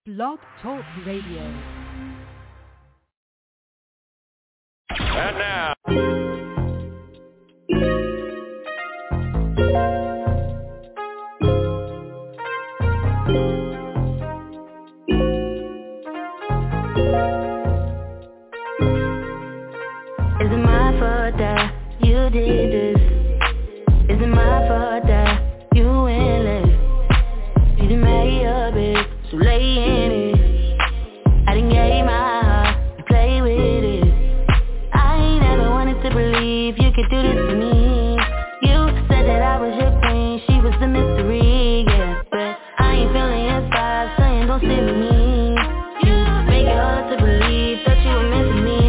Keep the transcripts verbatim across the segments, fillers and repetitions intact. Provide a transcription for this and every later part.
Blog Talk Radio. And now. Is it my fault that you did this? Is it my fault that you went left? You done made your bed, so lay in it. I done gave my heart to play with it. I ain't ever wanted to believe you could do this to me. You said that I was your queen, she was the mystery, yeah. But I ain't feeling your vibe, saying don't sit with me. You make it hard to believe that you were meant for me.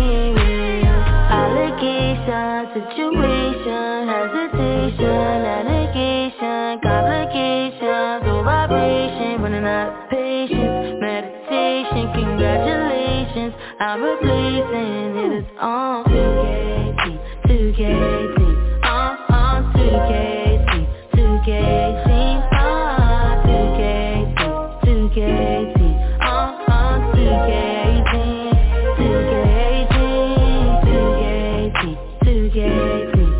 Situation, hesitation, allegation, complications, low vibration, running out of patience, meditation, congratulations, I'm replacing it is on two K T, two K T, on, on two K T, two K T, on two K T, two K T, on, on two K T, two K T, two K T, two K T.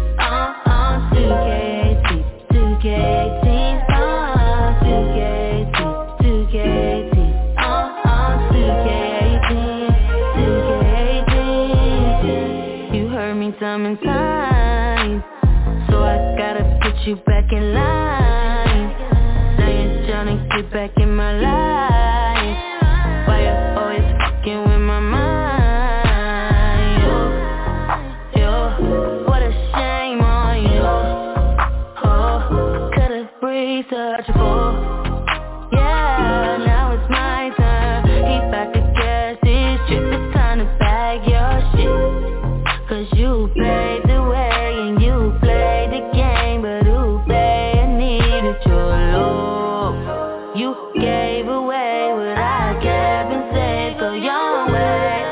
Time and time, so I gotta put you back in line. Now you're trying to get back in my life. Why you always fucking with my mind? Yo, yo, what a shame on you. Oh, could've breathed such a fool. Yeah, now it's my turn. He's back to gas this trip. It's time to bag your shit. Cause you played the way and you played the game, but who played I needed your love. You gave away what I kept and said, go your way.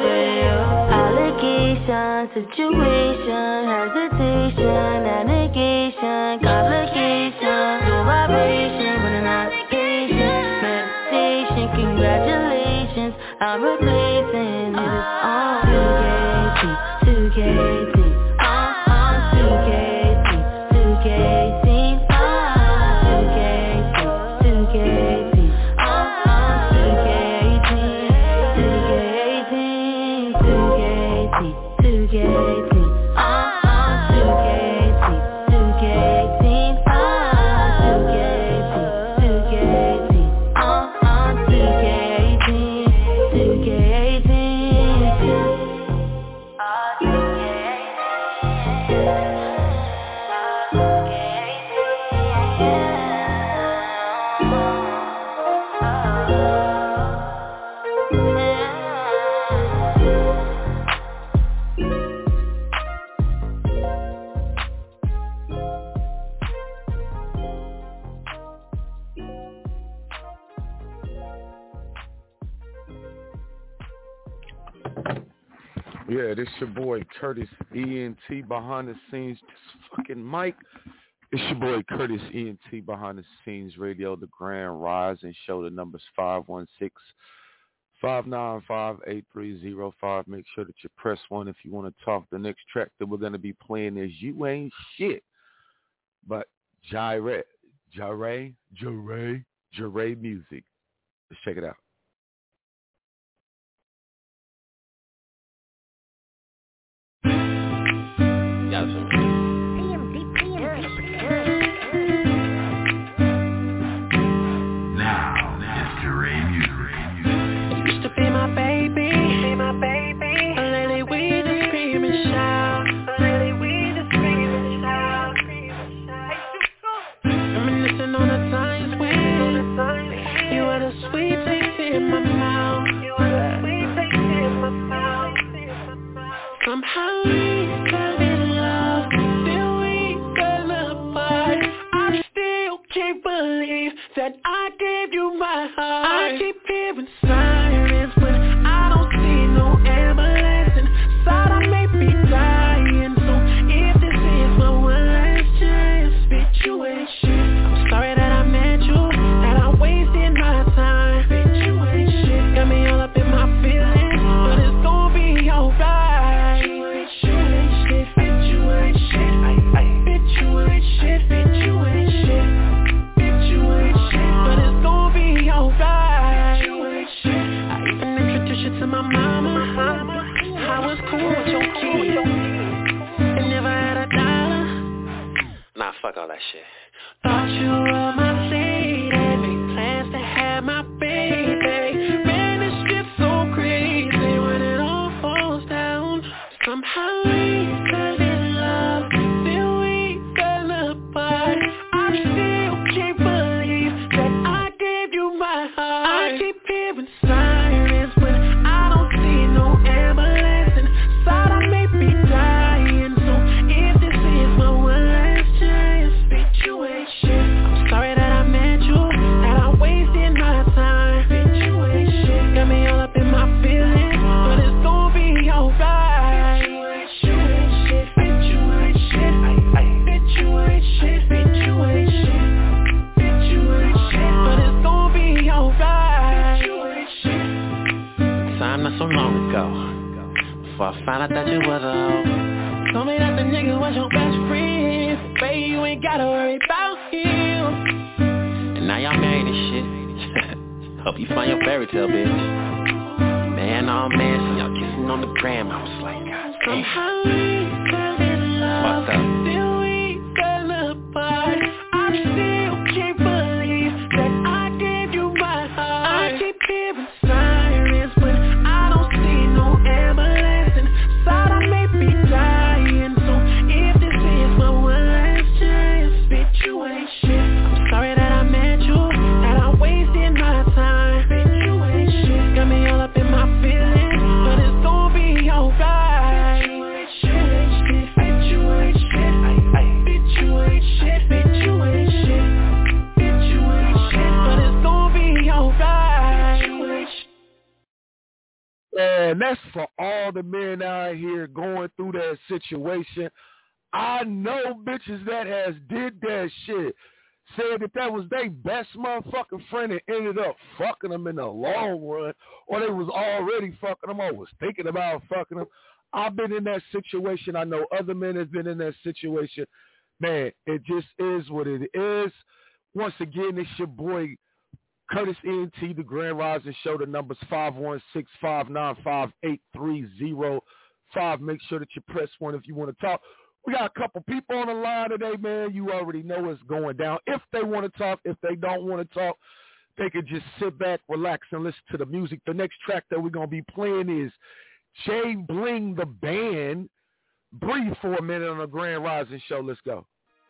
Allegation, situation, hesitation, allegation, complication, low vibration, running out of patience, meditation, congratulations, I'm replacing it is on two K T, on, on two K T, two K T, on two K T, two K T, on, on two K T, two K T, two K T, two K T, on, on two K T, two K T, on two K T, two K T, on, on two K T, two K T. Yeah, this your boy Curtis E N T behind the scenes. This fucking mic. It's your boy Curtis E N T behind the scenes radio, the Grand Rising Show. The number's five one six, five nine five, eight three zero five. Make sure that you press one if you want to talk. The next track that we're going to be playing is You Ain't Shit, but Gyre, Gyre, Gyre, Gyre Music. Let's check it out. Somehow we fell in love, still we fell apart. I still can't believe that I gave you my heart. I keep hearing sirens, but I don't see no ambulance inside. I may be dying, so if this is my one last chance, bitch, you ain't shit. I'm sorry that I met you, that I wasted my time. Bitch, you ain't shit. to my mama, I was cool with your kid and never had a dollar. Nah, fuck all that shit. Thought you were my lady, made plans to have my baby. Man, this shit so crazy when it all falls down. Somehow we fell in love, then we fell apart. I still can't believe that I gave you my heart. I keep hearing sirens, but I don't see no ambulance inside. I may be dying, so if this is my one last chance, situation, I'm sorry that I met you, that I wasted my time. Situation got me all up in my feelings, but it's gonna be alright. Situation, situation, situation, situation, situation, but it's gonna be alright. Time not so long ago, before I found out that you was a hoe. Told me that the nigga was your best friend, so baby, you ain't gotta worry about him. And now y'all married and shit. Hope you find your fairy tale, bitch. Man, oh man, see y'all kissing on the gram. I was like, God damn. Somehow we fell in love, Fucked up. then we fell apart. I still can't believe that I gave you my heart. I keep hearing sirens, but I don't see no ambulance inside. I may be dying, so if this is my one last chance, situation, I'm sorry that I met you, that I wasted my time. Situation got me all up in my feelings, but it's gonna be alright. Situation, situation, situation, situation, situation, but it's gonna be alright. And that's for all the men out here going through that situation. I know bitches that has did that shit, said that that was their best motherfucking friend and ended up fucking them in the long run, or they was already fucking them or was thinking about fucking them. I've been in that situation. I know other men have been in that situation. Man, it just is what it is. Once again, it's your boy Curtis E N T, the Grand Rising Show. The number's five one six, five nine five, eight three zero five. Make sure that you press one if you want to talk. We got a couple people on the line today, man. You already know what's going down. If they want to talk, if they don't want to talk, they can just sit back, relax, and listen to the music. The next track that we're going to be playing is Jay Bling, the band. Breathe for a minute on the Grand Rising Show. Let's go.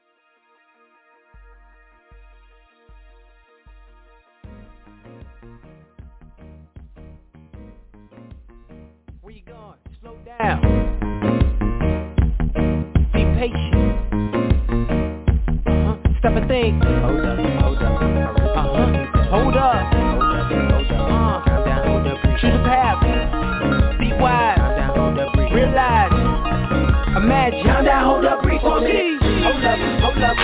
Where you going? Slow down. Be patient. Uh-huh. Stop and think. Hold up, hold up. Uh-huh. Hold up. Hold up, hold up. Uh. Calm down, hold up. Choose a path. Be wise. Calm down, hold up. Realize. Imagine. Calm down, hold up. Breathe for me. Hold up, hold up.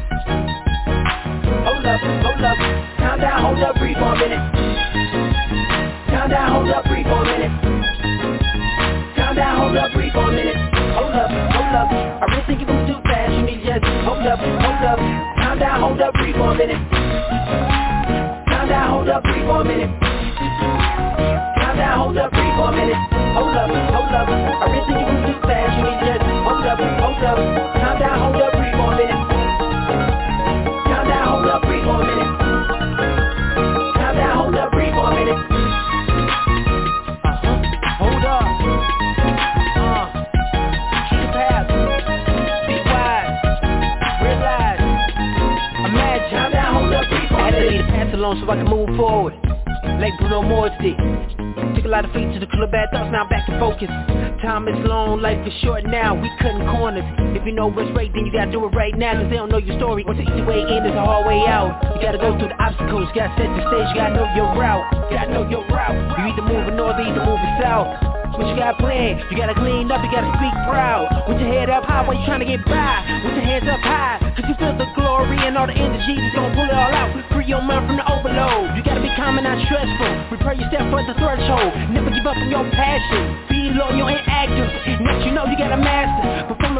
Hold up, hold up. Calm down, hold up. Breathe for a minute. Calm down, hold up. Breathe for a minute. Calm down, hold up, breathe for a minute. Hold up, hold up. I really think you're moving too fast. You need to just hold up, hold up. Calm down, hold up, breathe for a minute. Calm down, hold up, breathe for a minute. Calm down, hold up, breathe for a minute. Hold up, hold up. I really think you're moving too fast. You need to just hold up, hold up. Calm down, hold up, breathe for a minute. Calm down, hold up, breathe for a minute. Calm down, hold up, breathe for a minute. Hold up. Along so I can move forward like Bruno Mars did. Took a lot of feet to the club, bad thoughts, now back to focus. Time is long, life is short now, we cutting corners. If you know what's right, then you gotta do it right now, cause they don't know your story. What's the easy way in is a hard way out. You gotta go through the obstacles, you gotta set the stage, you gotta know your route. You gotta know your route. You either moving north, you either moving south. What you got planned? You gotta clean up, you gotta speak proud. With your head up high, while you trying to get by? With your hands up high, cause you feel the glory and all the energy that's gonna pull it all out. Free your mind from the overload. You gotta be calm and not stressful. Prepare your step for the threshold. Never give up on your passion. Be loyal and active. Next you know you gotta master. Perform a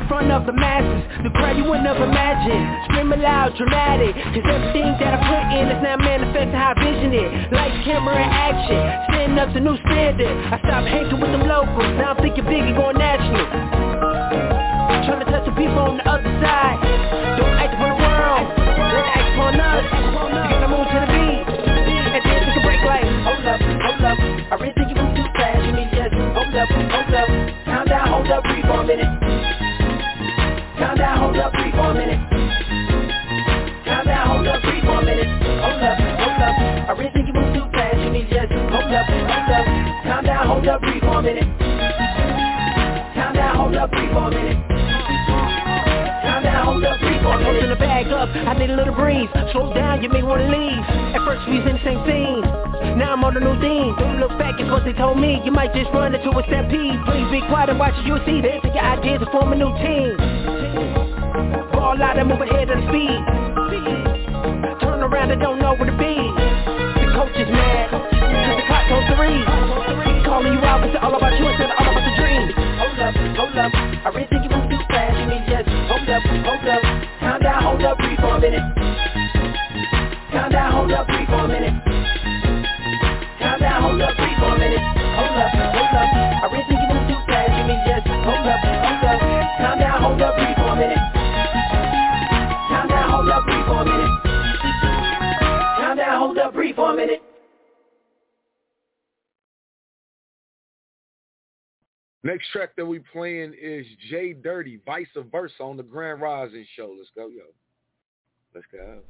front of the masses, the crowd you wouldn't have imagined. Screaming loud, dramatic, cause everything that I put in is now manifesting how I vision it. Lights, camera, and action, standing up to new standard. I stopped hanging with them locals, now I'm thinking big and going national. Trying to touch the people on the other side. Don't act for the world, let's act upon us. You gotta move to the beat, and then take a break like, hold up, hold up, I really think you move too fast. You need just hold up, hold up, calm down, hold up, breathe for a minute. Calm down, hold up, breathe for a minute. Calm down, hold up, breathe for a minute. Hold up, hold up, I really think you move too fast. You need just hold up, hold up, calm down, hold up, breathe for a minute. Calm down, hold up, breathe for a minute. Calm down, hold up, breathe for a minute. Open the bag up, I need a little breeze. Slow down, you may wanna leave. At first we was in the same scene, now I'm on a new theme. Don't look back, it's what they told me. You might just run into a stampede. Please be quiet and watch as you'll see. They take your ideas and form a new team. Ball out and move ahead of the speed. Turn around and don't know where to be. The coach is mad, cause the clock told three. Calling you out, it's all about you instead of all about the dream. Hold up, hold up, I really think you move too fast. You need just hold up, hold up, calm down, hold up, breathe for a minute. Calm down, hold up, breathe for a minute. Calm down, hold up, breathe for a minute. Hold up, hold up, I really think you move too fast. You need just hold up, hold up, calm down, hold up, breathe for a minute. Calm down, hold up, breathe for a minute. Calm down, hold up, breathe for a minute. Next track that we playing is J Dirty, Vice Versa on the Grand Rising Show. Let's go, yo. Let's go.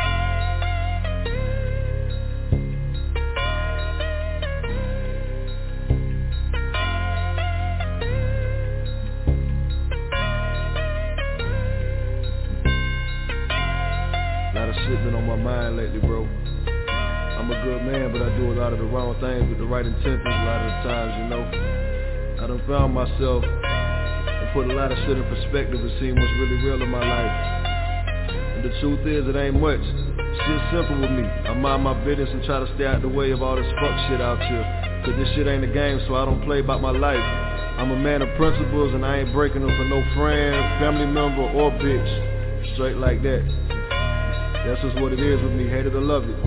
A lot of shit been on my mind lately, bro. I'm a good man, but I do a lot of the wrong things with the right intentions a lot of the times, you know. I done found myself and put a lot of shit in perspective and seen what's really real in my life. And the truth is, it ain't much. Shit's simple with me. I mind my business and try to stay out the way of all this fuck shit out here. Cause this shit ain't a game, so I don't play about my life. I'm a man of principles and I ain't breaking them for no friend, family member, or bitch. Straight like that. That's just what it is with me, hate it or love it.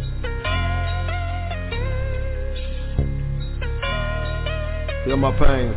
Feel my pain.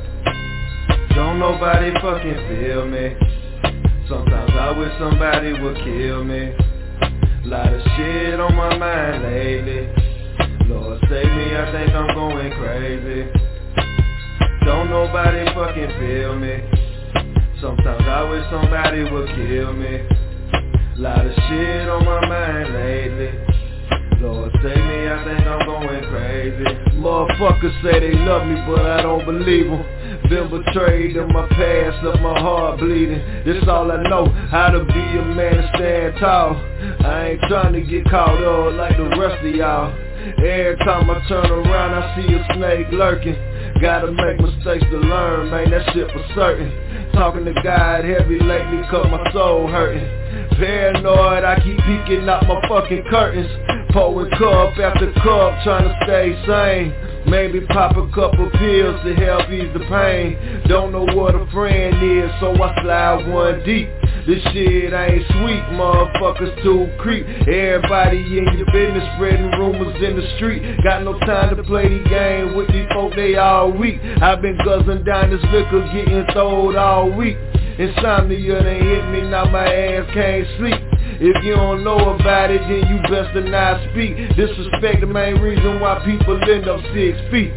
Don't nobody fucking feel me. Sometimes I wish somebody would kill me. Lot of shit on my mind lately. Lord save me, I think I'm going crazy. Don't nobody fucking feel me. Sometimes I wish somebody would kill me. Lot of shit on my mind lately. Lord save me, I think I'm going crazy. Motherfuckers say they love me, but I don't believe them. Been betrayed in my past, left my heart bleeding. This all I know, how to be a man and stand tall. I ain't trying to get caught up like the rest of y'all. Every time I turn around, I see a snake lurking. Gotta make mistakes to learn, man, that shit for certain. Talking to God heavy lately, cause my soul hurting. Paranoid, I keep peeking out my fucking curtains. Pouring cup after cup, trying to stay sane. Maybe pop a couple pills to help ease the pain. Don't know what a friend is, so I slide one deep. This shit ain't sweet, motherfuckers too creep. Everybody in your business spreading rumors in the street. Got no time to play the game with these folk, they all weak. I've been guzzling down this liquor, getting throwed all week. Insomnia done hit me, now my ass can't sleep. If you don't know about it, then you best to not speak. Disrespect the main reason why people end up six feet.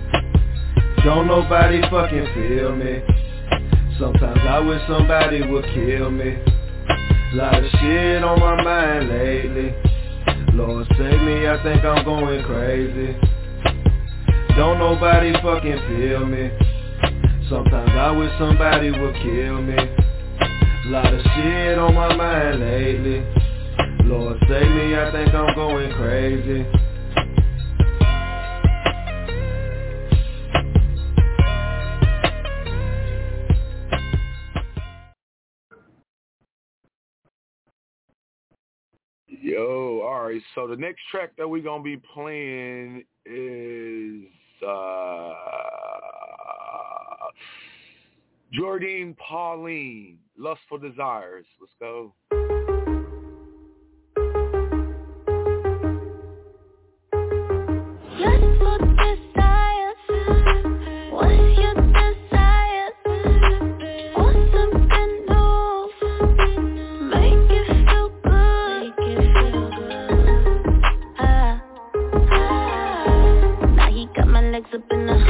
Don't nobody fucking feel me. Sometimes I wish somebody would kill me. Lot of shit on my mind lately. Lord save me, I think I'm going crazy. Don't nobody fucking feel me. Sometimes I wish somebody would kill me. Lot of shit on my mind lately. Lord save me, I think I'm going crazy. Yo, alright, so the next track that we're going to be playing is, uh, Jordine Pauline, Lustful Desires. Let's go. Lustful desires. What's your desire? Want something new? Make it feel good. Make it feel good. Ah, ah. Now he got my legs up in the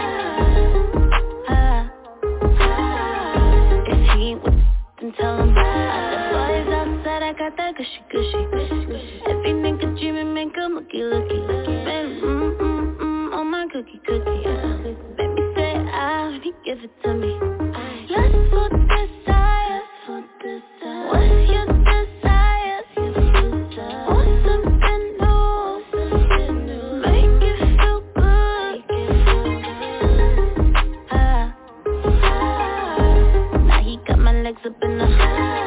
ah, ah. If he ain't with then tell him. I got boys outside, I got that gushy gushy. Every nigga dreaming, make him looky looky. Man, mm mm mm, on my cookie cookie. Yeah. Baby say ah, when he give it to me. Lustful desires. What's your desire? Want something new? Make it feel good. Ah, ah. Now he got my legs up in the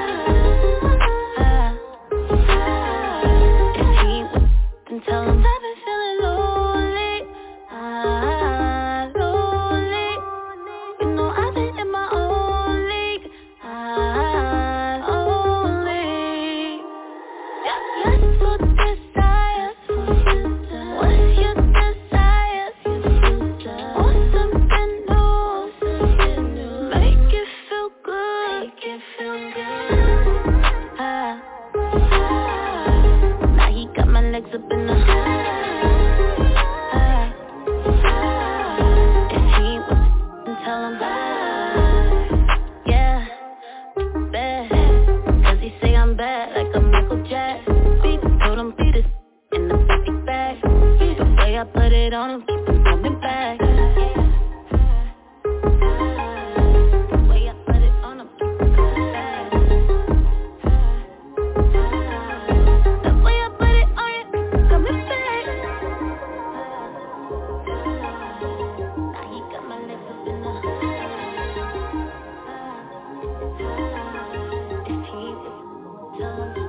ah, ah. If he ain't with then tell him. I've been feeling lonely, ah, lonely. You know I've been in my own league, ah, only. Lustful desires. What's your desire? Want something new? Make it feel good. Make it feel good. Ah, ah. Now he got my legs up in the ah, ah. If he ain't with then tell him. Yeah, bad. Cause he say I'm bad like a Michael Jackson. Beat, told him beat it in the plastic bag. The way I put it on him, keep him coming back. The way I put it on him, keep him coming back. The way I put it on you, coming back. Now he got my legs up in the if he ain't with tell him.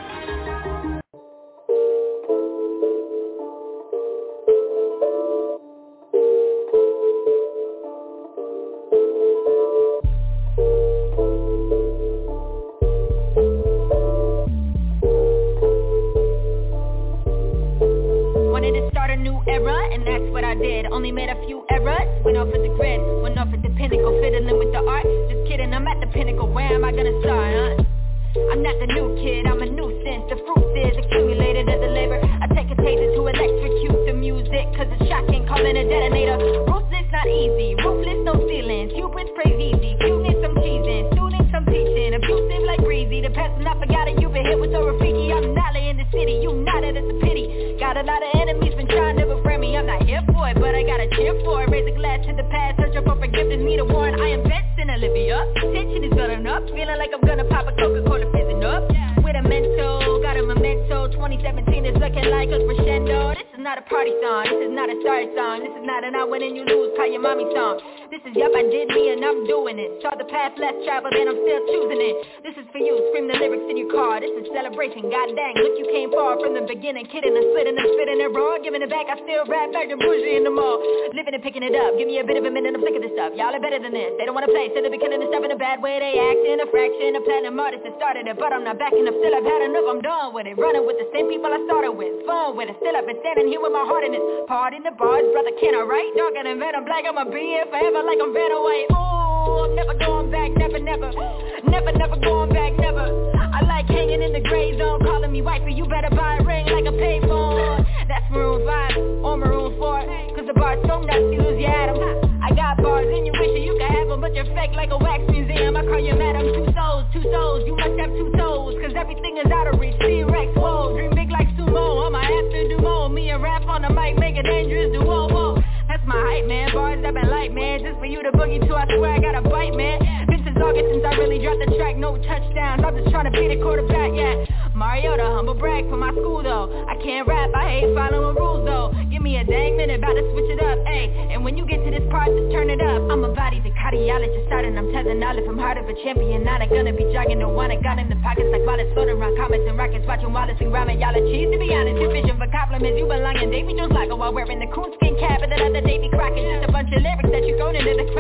Wanted to start a new era, and that's what I did. Only made a few errors, went off at the grid, went off at the pinnacle, fiddling with the art. Just kidding, I'm at the pinnacle, where am I gonna start, huh? I'm not the new kid, I'm a nuisance. The fruit is accumulated as a labor. I take a taser to electrocute the music, cause it's shocking, calling a detonator. Ruthless, not easy, ruthless, no ceilings. Cubans praise easy, cuteness, some teasing. Students, some teaching, abusive like breezy. The person I forgot it, you've been hit with a Rafiki. I'm Nolly in the city, you nodded, it's a pity. Got a lot of enemies, been trying to befriend me. I'm not here for it, but I gotta cheer for it. Raise a glass to the past, searching for forgiveness, need a warrant. I am best in Olivia. Tension is building up, feeling like I'm gonna pop a Coca-Cola fizzing up. With a mental, got a memento. twenty seventeen is looking like a crescendo. This is not a party song, this is not a sorry song. This is not an I win and you lose, call your mommy song. This is yup, I did me and I'm doing it. Saw the path less traveled and I'm still choosing it. This is for you, scream the lyrics in your car. This is celebration, god dang, look you came far from the beginning. Kidding and splitting and spitting and raw. Giving it back, I still rap back to bougie in the mall. Living and picking it up, give me a bit of a minute, I'm sick of this stuff. Y'all are better than this, they don't wanna play, so they be killing this stuff in a bad way. They act in a fraction, a platinum artist that started it. But I'm not backing up, still I've had enough, I'm done with it. Running with the same people I started with, fun with it. Still I've been standing here with my heart in it. Part in the bars, brother, can I write? Dark and Venom black, I'ma be here forever like I'm Vanna White. Ooh, I'm never going back, never, never. Never, never going back, never. I like hanging in the gray zone, calling me wifey, you better buy a ring like a payphone. That's Maroon five or Maroon four, cause the bar's so nuts, you lose your atoms. I got bars and you wish you could have them, but you're fake like a wax museum. I call you madam, two souls, two souls, you must have two toes, cause everything is out of reach. T-Rex, whoa, dream big like sumo, I'ma have to do more. Me and rap on the mic, make a dangerous duo, whoa. That's my hype, man, bars I've been light, man. Just for you to boogie to, I swear I got a bite, man. Been since August since I really dropped the track, no touchdowns, I'm just trying to be the quarterback, yeah. Mariota, humble brag for my school though. I can't rap, I hate following rules though. Give me a dang minute, about to switch it up, ayy. And when you get to this part, just turn it up. I'm a body, the cardiologist started, I'm tethered knowledge from heart of a champion. Not a gonna be jogging, the one I got in the pockets like wallets, floating around comets and rockets, watching Wallace and rhyming. Y'all are cheese to be honest, you're fishing for compliments. You belong in Davy Jones Lager while wearing the coonskin cap and then other Davy Crockett. Just a bunch of lyrics that you thrown into the crack pot.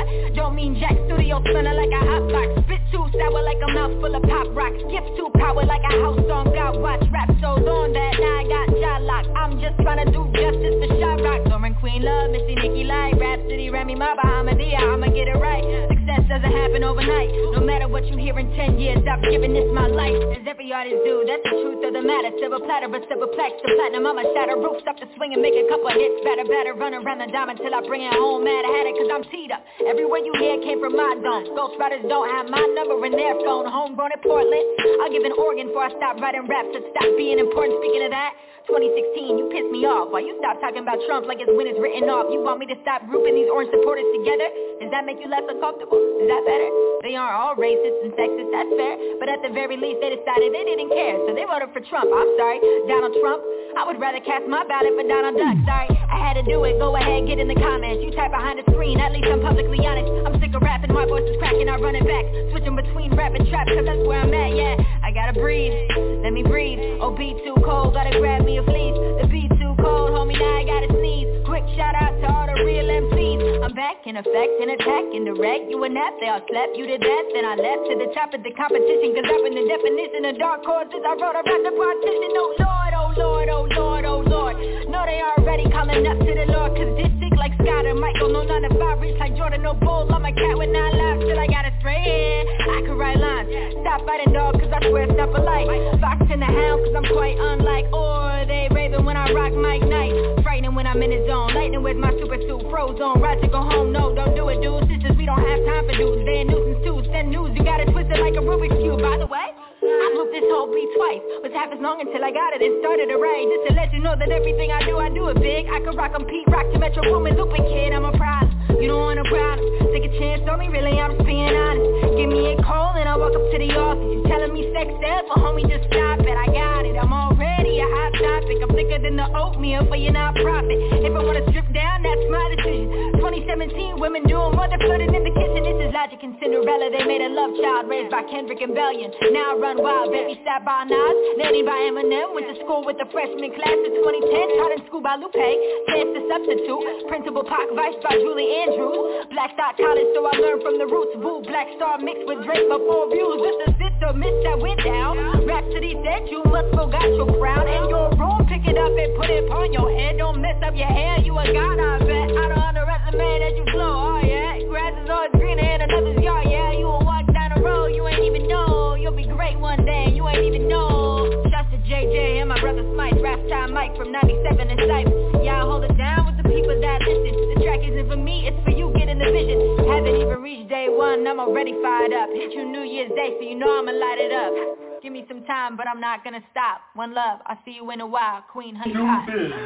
Don't mean jack, studio smelling like a hot box. Spit too sour like a mouth full of pop rocks. Gift too power like a house song, got watch. Rap shows on that, now I got jaw lock. I'm just trying to do justice for Shot Rock. Lauren Queen Love, Missy Nikki Light, Rhapsody, Remy Ma, Bahamadia, I'ma get it right. Success doesn't happen overnight. No matter what you hear in ten years, I've given this my life. As every artist do, that's the truth of the matter. Silver platter, but silver plex, the platinum, I'ma shatter roofs up to swing and make a couple hits. Batter, batter, run around the diamond till I bring it home. Mad, I had it cause I'm teed up. Everywhere you hear came from my dome. Ghost Riders don't have my number in their phone. Homegrown in Portland, I'll give an organ before I stop writing raps to stop being important. Speaking of that, twenty sixteen, you pissed me off. Why you stop talking about Trump like his win is written off? You want me to stop grouping these orange supporters together? Does that make you less uncomfortable? Is that better? They aren't all racist and sexist, that's fair. But at the very least, they decided they didn't care, so they voted for Trump. I'm sorry, Donald Trump. I would rather cast my ballot for Donald Duck. Sorry, I had to do it. Go ahead, get in the comments. You type behind the screen, at least I'm publicly honest. I'm sick of rapping, my voice is cracking, I run it back. Switching between rap and trap, cause that's where I'm at, yeah. I gotta breathe, let me breathe. Oh, be too cold, gotta grab me a fleece. The beat too cold, homie, now I gotta sneeze. Quick shout out to all the real M Cs. I'm back in effect, in attack, in direct. You and that, they all slept you to death. Then I left to the top of the competition, cause up in the definition of dark horses, I wrote about the partition. Oh Lord, oh Lord, oh Lord, oh Lord. No, they already calling up to the Lord, cause this sick like Scott or Michael. No, none of five reach like Jordan, no bull. I'm a cat with nine lives, till I got a straight hair. I could write lines, stop fighting dog, cause I swear it's not polite. Fox and the hound, cause I'm quite unlike. Or they raving when I rock Mike Knight. Frightening when I'm in the zone, lightning with my super suit, frozen. Ride to go home, no, don't do it, dude. Sisters, we don't have time for dudes. They a nuisance too, send news, you gotta twist it like a Rubik's Cube. By the way, I looped this whole beat twice. Was half as long until I got it and started to write. Just to let you know that everything I do, I do it big. I can rock 'em, Pete Rock to Metro Boomin, looping kid, I'm a problem. You don't want a problem. Take a chance on me, really, I'm just being honest. Give me a call and I'll walk up to the office. You telling me sex sells, well homie, just stop it. I got it, I'm already a hot topic. I'm thicker than the oatmeal for your non-profit. If I wanna strip down, that's my decision. twenty seventeen, women doing more than flirting in the kitchen. This is Logic and Cinderella, they made a love child raised by Kendrick and Bellion. Now I run wild, baby sat by Nas, nanny by Eminem. Went to school with the freshman class of twenty ten. Taught in school by Lupe, chance to substitute. Principal Pac, Vice by Julie Andrews. Black Stock College, so I learned from the roots. Woo, Black Star mixed with Drake for four views. This is this or miss that went down. Rhapsody said you must forgot your crown in your room. Pick it up and put it upon your head. Don't mess up your hair, you a god, I bet. I don't underestimate as you flow, oh yeah. Grass is always greener in another's yard, yeah. You will walk down the road, you ain't even know. You'll be great one day, you ain't even know. Shouts to J J and my brother Smite. Rap time Mike from ninety-seven and Cypher. Yeah, I hold it down with the people that listen. The track isn't for me, it's for you, getting the vision. Haven't even reached day one, I'm already fired up. Hit you New Year's Day, so you know I'ma light it up. Give me some time, but I'm not gonna stop. One love, I'll see you in a while. Queen Honey Hot.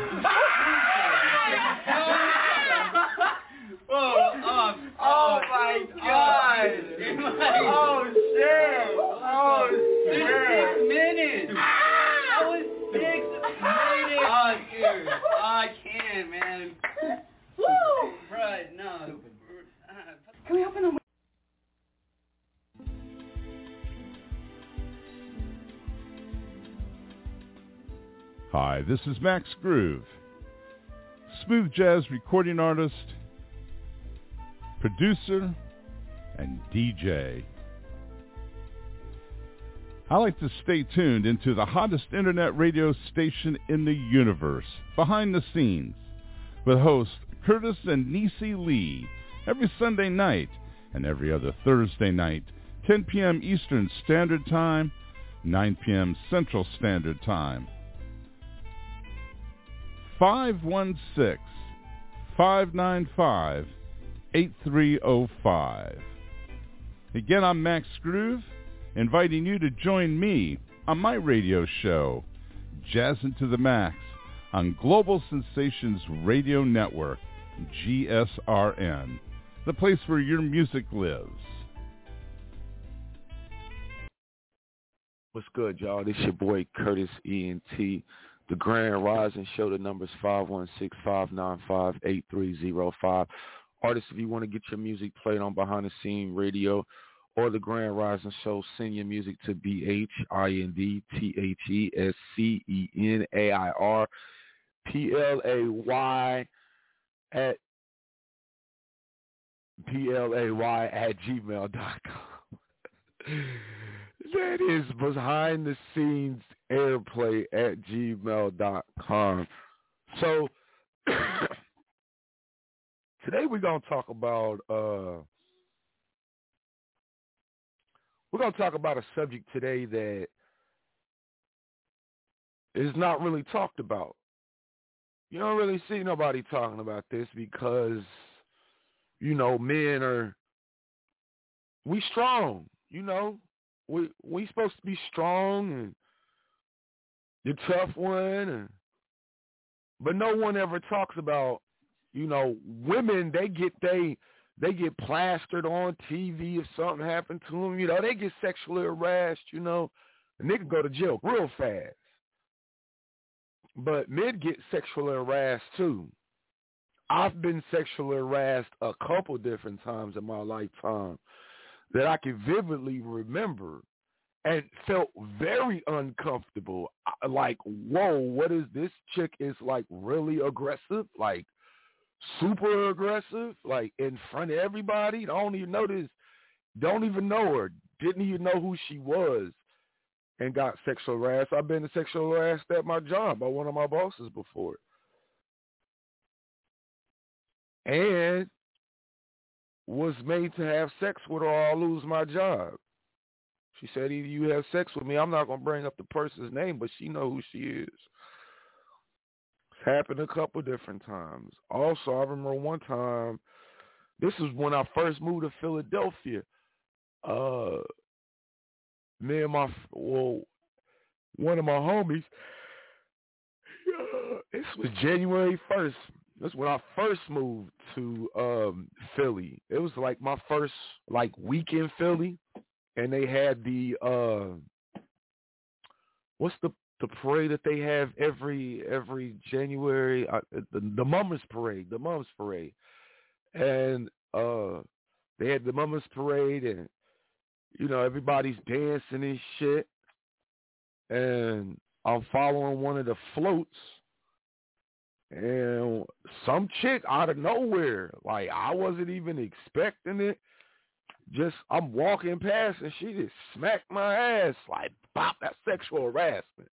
Oh, oh, oh my God! Oh shit! Oh shit! Six minutes! That was six minutes! Oh dude, oh, I can't, man. Woo! Right, no. Can we open the? Hi, this is Max Groove, smooth jazz recording artist, producer, and D J. I like to stay tuned into the hottest internet radio station in the universe, Behind the Scenes, with hosts Curtis and Niecy Lee, every Sunday night and every other Thursday night, ten p.m. Eastern Standard Time, nine p.m. Central Standard Time. five one six, five nine five, eight three zero five. Again, I'm Max Groove, inviting you to join me on my radio show, Jazzin' to the Max, on Global Sensations Radio Network, G S R N, the place where your music lives. What's good, y'all? This your boy Curtis E N T. The Grand Rising Show. The number's five one six, five nine five, eight three zero five. Artists, if you want to get your music played on Behind the Scene Radio or The Grand Rising Show, send your music to B H I N D T H E S C E N A I R P L A Y at P L A Y at gmail dot com. That is behind the scenes airplay at gmail dot com. So today we're gonna talk about uh we're gonna talk about a subject today that is not really talked about. You don't really see nobody talking about this because, you know, men are, we strong, you know. We we supposed to be strong and the tough one, and, but no one ever talks about, you know, women. They get they they get plastered on T V if something happened to them. You know, they get sexually harassed. You know, and they can go to jail real fast. But men get sexually harassed too. I've been sexually harassed a couple different times in my lifetime that I can vividly remember and felt very uncomfortable. Like, whoa, what is this? Chick is like really aggressive, like super aggressive, like in front of everybody. Don't even know this, don't even know her, didn't even know who she was, and got sexual harassed. I've been sexual harassed at my job by one of my bosses before. And was made to have sex with her or I'll lose my job. She said, either you have sex with me, I'm not going to bring up the person's name, but she know who she is. It's happened a couple different times. Also, I remember one time, this was when I first moved to Philadelphia. Uh, me and my, well, one of my homies, uh, this was January first. That's when I first moved to um, Philly. It was like my first like week in Philly, and they had the uh, what's the the parade that they have every every January? Uh, the, the Mummers Parade, the Mums Parade, and uh, they had the Mummers Parade, and you know everybody's dancing and shit, and I'm following one of the floats. And some chick out of nowhere, like I wasn't even expecting it. Just I'm walking past and she just smacked my ass like, bop, that's sexual harassment.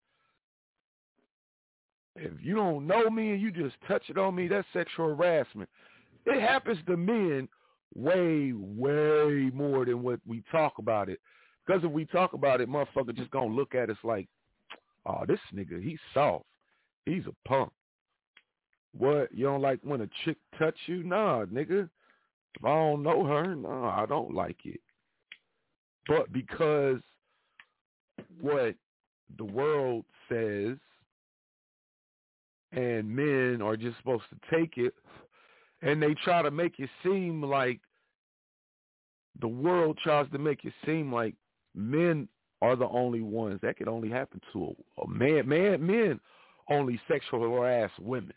If you don't know me and you just touch it on me, that's sexual harassment. It happens to men way, way more than what we talk about it. Because if we talk about it, motherfucker just gonna look at us like, oh, this nigga, he's soft. He's a punk. What, you don't like when a chick touch you? Nah, nigga. If I don't know her, nah, I don't like it. But because what the world says and men are just supposed to take it, and they try to make it seem like the world tries to make it seem like men are the only ones. That could only happen to a, a man. Man, men only sexually harass women.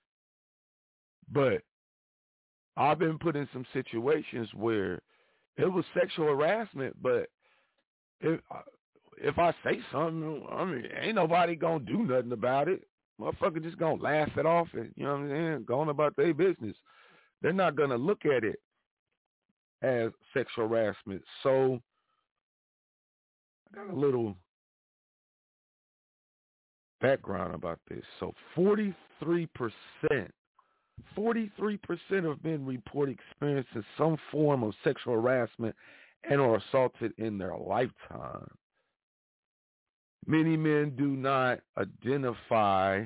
But I've been put in some situations where it was sexual harassment, but if if I say something, I mean, ain't nobody gonna do nothing about it. Motherfucker just gonna laugh it off and, you know what I'm saying, going about their business. They're not gonna look at it as sexual harassment. So I got a little background about this. So forty-three percent forty-three percent of men report experiencing some form of sexual harassment and are assaulted in their lifetime. Many men do not identify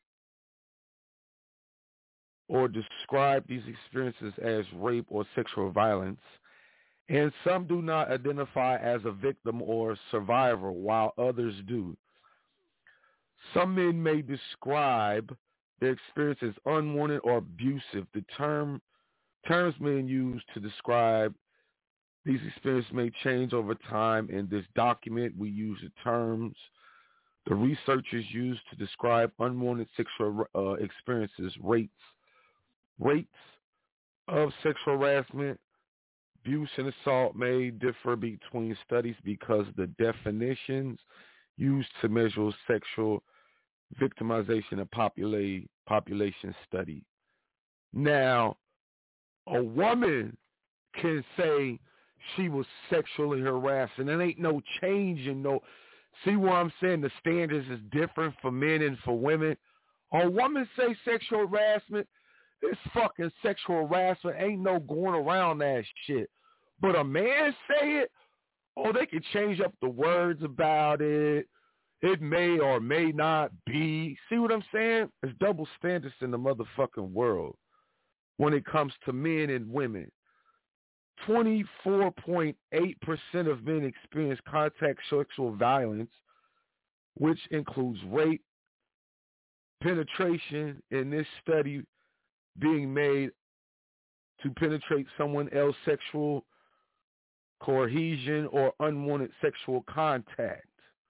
or describe these experiences as rape or sexual violence, and some do not identify as a victim or survivor, while others do. Some men may describe their experience is unwanted or abusive. The term terms men use to describe these experiences may change over time. In this document, we use the terms the researchers use to describe unwanted sexual uh, experiences. Rates, rates of sexual harassment, abuse, and assault may differ between studies because the definitions used to measure sexual victimization and popula- population study. Now, a woman can say she was sexually harassed, and there ain't no change in no. See what I'm saying? The standards is different for men and for women. A woman say sexual harassment, it's fucking sexual harassment. Ain't no going around that shit. But a man say it, oh, they can change up the words about it. It may or may not be. See what I'm saying? There's double standards in the motherfucking world when it comes to men and women. twenty-four point eight percent of men experience contact sexual violence, which includes rape, penetration, in this study being made to penetrate someone else's sexual cohesion or unwanted sexual contact.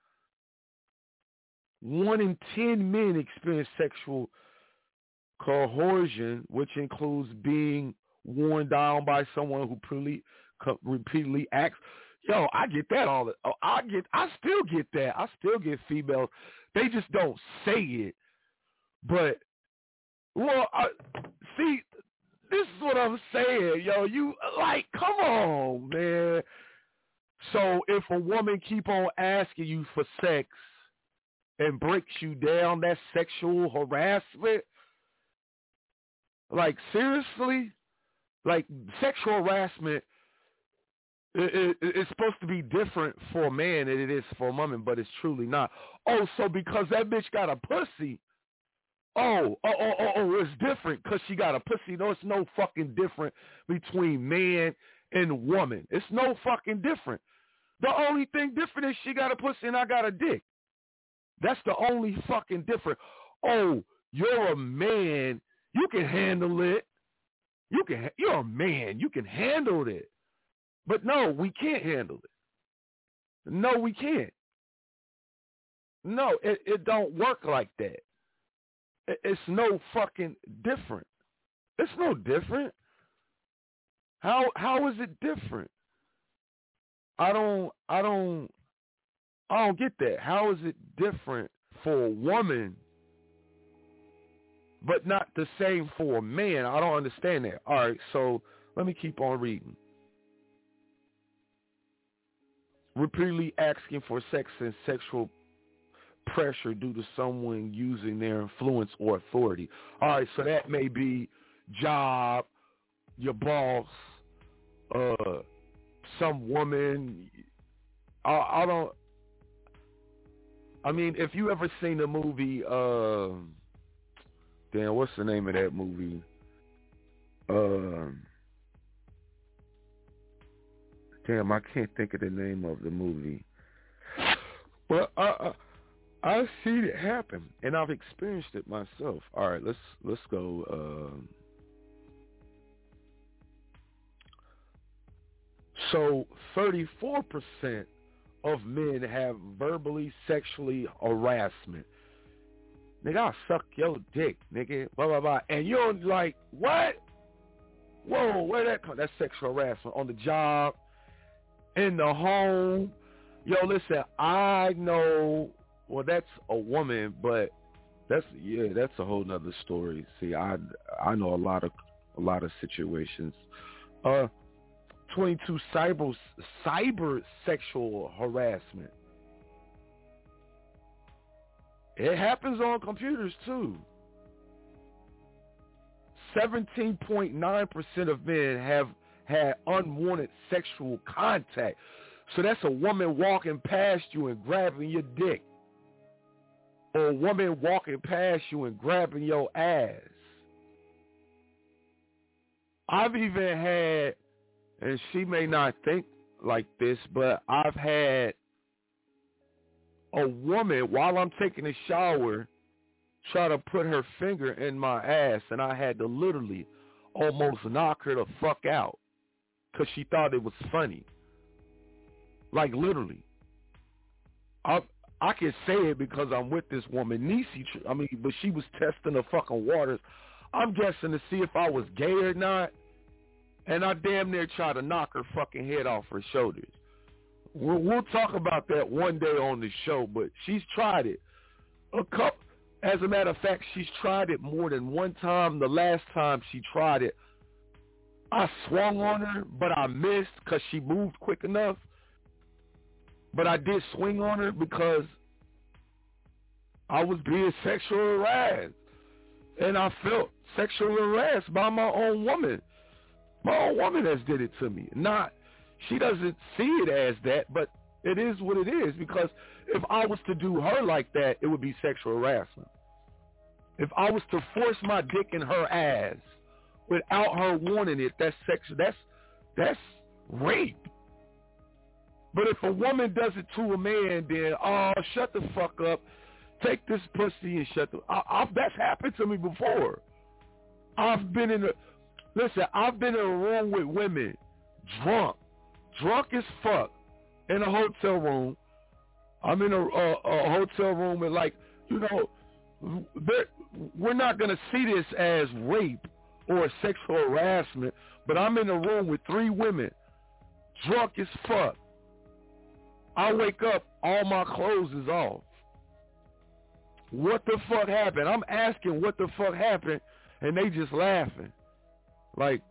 One in ten men experience sexual coercion, which includes being worn down by someone who repeatedly, repeatedly acts. Yo, I get that all the. Oh, I get. I still get that. I still get females. They just don't say it. But well, I, see, this is what I'm saying, yo. You like, come on, man. So if a woman keep on asking you for sex and breaks you down, that's sexual harassment. Like, seriously? Like, sexual harassment is it, it, supposed to be different for a man than it is for a woman, but it's truly not. Oh, so because that bitch got a pussy, oh, oh, oh, oh, oh it's different because she got a pussy. No, it's no fucking different between man and woman. It's no fucking different. The only thing different is she got a pussy and I got a dick. That's the only fucking difference. Oh, you're a man. You can handle it. You can. You're a man. You can handle it. But no, we can't handle it. No, we can't. No, it, it don't work like that. It, it's no fucking different. It's no different. How how is it different? I don't I don't I don't get that. How is it different for a woman but not the same for a man? I don't understand that. All right, so let me keep on reading. Repeatedly asking for sex and sexual pressure due to someone using their influence or authority. All right, so that may be job, your boss, uh, some woman. I, I don't. I mean, if you ever seen the movie, uh, damn, what's the name of that movie? Um, damn, I can't think of the name of the movie. Well, I, I I've seen it happen, and I've experienced it myself. All right, let's let's go. Um, so, thirty-four percent of men have verbally sexually harassment. Nigga, I'll suck your dick, nigga. Blah blah blah. And you're like, what? Whoa, where that come? That's sexual harassment on the job, in the home. Yo, listen, I know. Well, that's a woman, but that's yeah, that's a whole nother story. See, I I know a lot of a lot of situations. Uh, twenty-two cyber cyber sexual harassment. It happens on computers too. seventeen point nine percent of men have had unwanted sexual contact. So that's a woman walking past you and grabbing your dick. Or a woman walking past you and grabbing your ass. I've even had, and she may not think like this, but I've had a woman, while I'm taking a shower, try to put her finger in my ass, and I had to literally almost knock her the fuck out because she thought it was funny. Like, literally. I I can say it because I'm with this woman, Niecy. I mean, but she was testing the fucking waters. I'm guessing to see if I was gay or not, and I damn near tried to knock her fucking head off her shoulders. We'll, we'll talk about that one day on the show, but she's tried it. A couple, as a matter of fact, she's tried it more than one time. The last time she tried it, I swung on her, but I missed because she moved quick enough. But I did swing on her because I was being sexually harassed. And I felt sexually harassed by my own woman. My own woman has did it to me. Not, she doesn't see it as that, but it is what it is. Because if I was to do her like that, it would be sexual harassment. If I was to force my dick in her ass without her wanting it, that's sexual. That's that's rape. But if a woman does it to a man, then oh, shut the fuck up, take this pussy and shut the. I, I, that's happened to me before. I've been in a listen. I've been in a room with women, drunk, drunk as fuck, in a hotel room. I'm in a, a, a hotel room and like you know, we're not gonna see this as rape or sexual harassment. But I'm in a room with three women, drunk as fuck. I wake up, all my clothes is off. What the fuck happened? I'm asking what the fuck happened, and they just laughing. Like,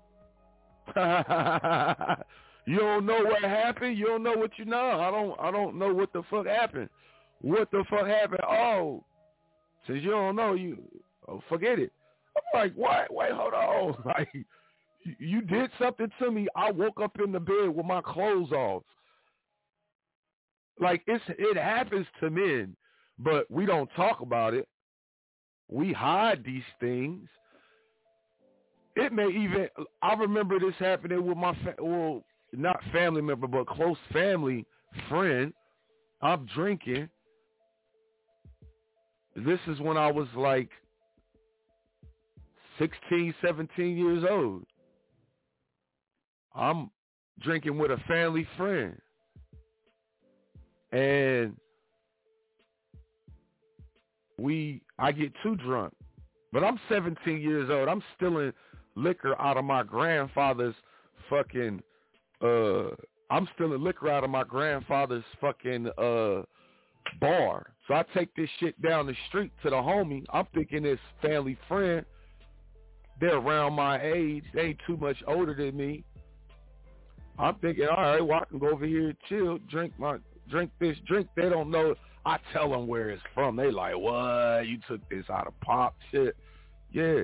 you don't know what happened? You don't know what you know? I don't I don't know what the fuck happened. What the fuck happened? Oh, since you don't know, you oh, forget it. I'm like, what? Wait, hold on. Like, you did something to me. I woke up in the bed with my clothes off. Like, it's it happens to men, but we don't talk about it. We hide these things. It may even, I remember this happening with my, fa- well, not family member, but close family friend. I'm drinking. This is when I was like sixteen, seventeen years old. I'm drinking with a family friend. And we, I get too drunk, but I'm seventeen years old. I'm stealing liquor out of my grandfather's fucking, uh, I'm stealing liquor out of my grandfather's fucking, uh, bar. So I take this shit down the street to the homie. I'm thinking this family friend, they're around my age. They ain't too much older than me. I'm thinking, all right, well, I can go over here and chill, drink my, drink this, drink. They don't know. I tell them where it's from. They like, what? You took this out of pop shit? Yeah.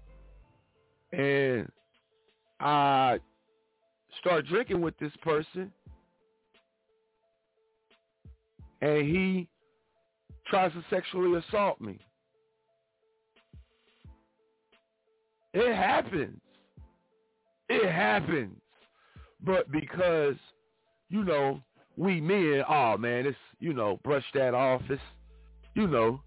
And I start drinking with this person, and he tries to sexually assault me. It happens. It happens. But because, you know, we men, oh man, it's, you know, brush that off. It's, you know,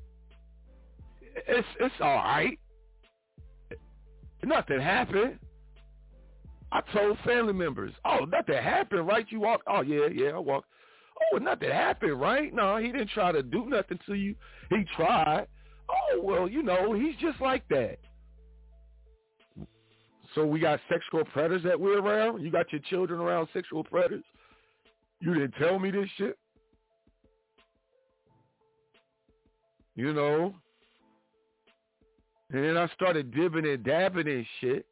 it's it's all right. Nothing happened. I told family members, oh, nothing happened, right? You walk, oh yeah, yeah, I walked. Oh, nothing happened, right? No, he didn't try to do nothing to you. He tried. Oh, well, you know, he's just like that. So we got sexual predators that we're around? You got your children around sexual predators? You didn't tell me this shit? You know? And then I started dibbing and dabbing and shit.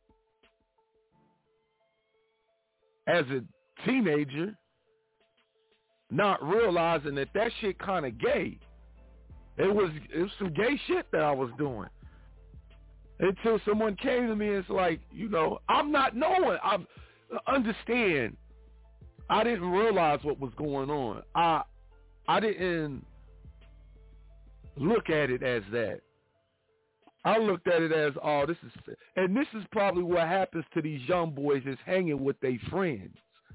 As a teenager, not realizing that that shit kind of gay. It was, it was some gay shit that I was doing. Until someone came to me and it's like, you know, I'm not knowing. I understand. I didn't realize what was going on. I I didn't look at it as that. I looked at it as, oh, this is, and this is probably what happens to these young boys is hanging with their friends.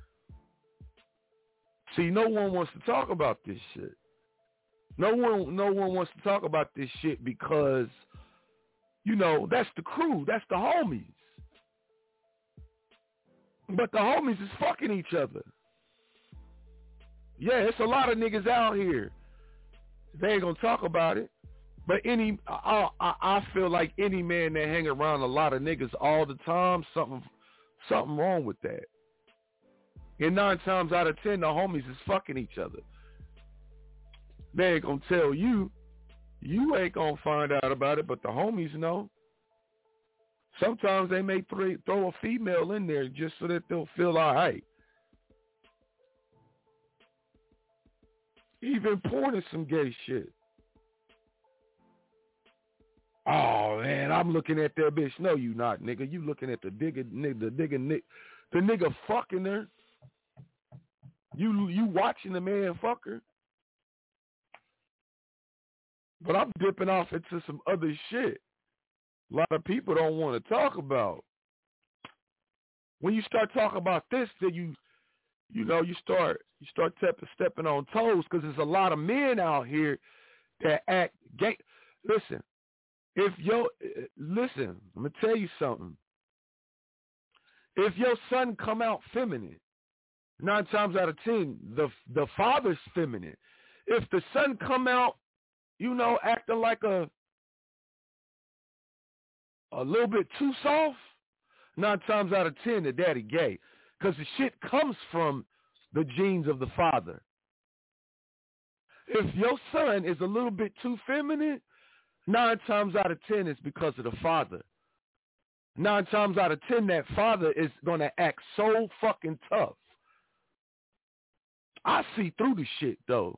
See, no one wants to talk about this shit. No one, no one wants to talk about this shit because, you know, that's the crew. That's the homies. But the homies is fucking each other. Yeah, it's a lot of niggas out here. They ain't gonna talk about it. But any, I, I, I feel like any man that hang around a lot of niggas all the time, something, something wrong with that. And nine times out of ten, the homies is fucking each other. They ain't gonna tell you. You ain't gonna find out about it, but the homies know. Sometimes they may th- throw a female in there just so that they'll feel all right. Even porn is some gay shit. Oh man, I'm looking at that bitch. No, you not, nigga. You looking at the digger, nigga, the digger, nigga, the nigga fucking her. You you watching the man fuck her. But I'm dipping off into some other shit a lot of people don't want to talk about. When you start talking about this, then you, you know, you start you start te- stepping on toes because there's a lot of men out here that act gay. Listen, if yo, listen, I'm gonna tell you something. If your son come out feminine, nine times out of ten, the the father's feminine. If the son come out, you know, acting like a a little bit too soft, nine times out of ten, the daddy gay. Because the shit comes from the genes of the father. If your son is a little bit too feminine, nine times out of ten, it's because of the father. Nine times out of ten, that father is going to act so fucking tough. I see through the shit, though.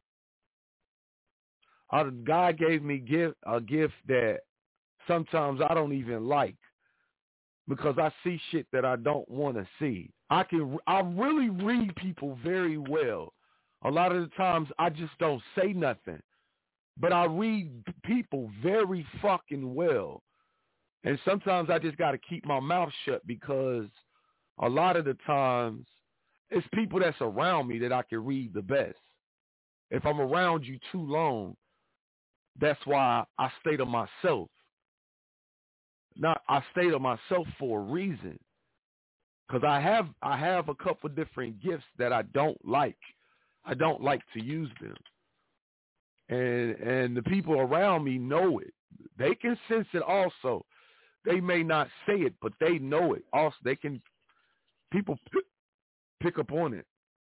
Uh, God gave me gift, a gift that sometimes I don't even like because I see shit that I don't want to see. I can, I really read people very well. A lot of the times I just don't say nothing, but I read people very fucking well. And sometimes I just got to keep my mouth shut because a lot of the times it's people that's around me that I can read the best. If I'm around you too long, that's why I stay to myself. Not I stay to myself for a reason, because I have I have a couple different gifts that I don't like. I don't like to use them, and and the people around me know it. They can sense it also. They may not say it, but they know it. Also, they can. People p- pick up on it,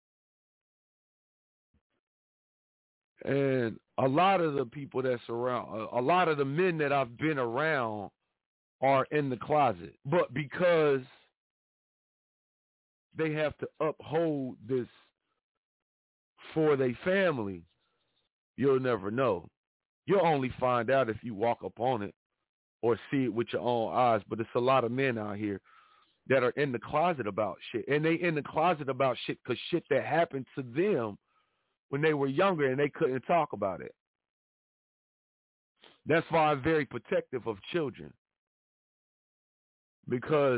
and a lot of the people that's around, a, a lot of the men that I've been around are in the closet, but because they have to uphold this for their family, you'll never know. You'll only find out if you walk up on it or see it with your own eyes. But it's a lot of men out here that are in the closet about shit, and they in the closet about shit because shit that happened to them when they were younger and they couldn't talk about it. That's why I'm very protective of children. Because